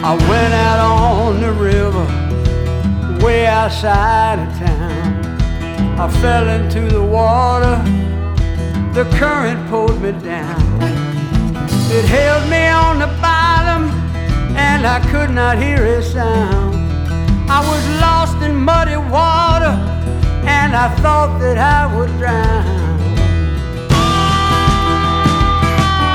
I went out on the river, way outside of town. I fell into the water, the current pulled me down. It held me on the bottom, and I could not hear a sound. I was lost in muddy water, and I thought that I would drown.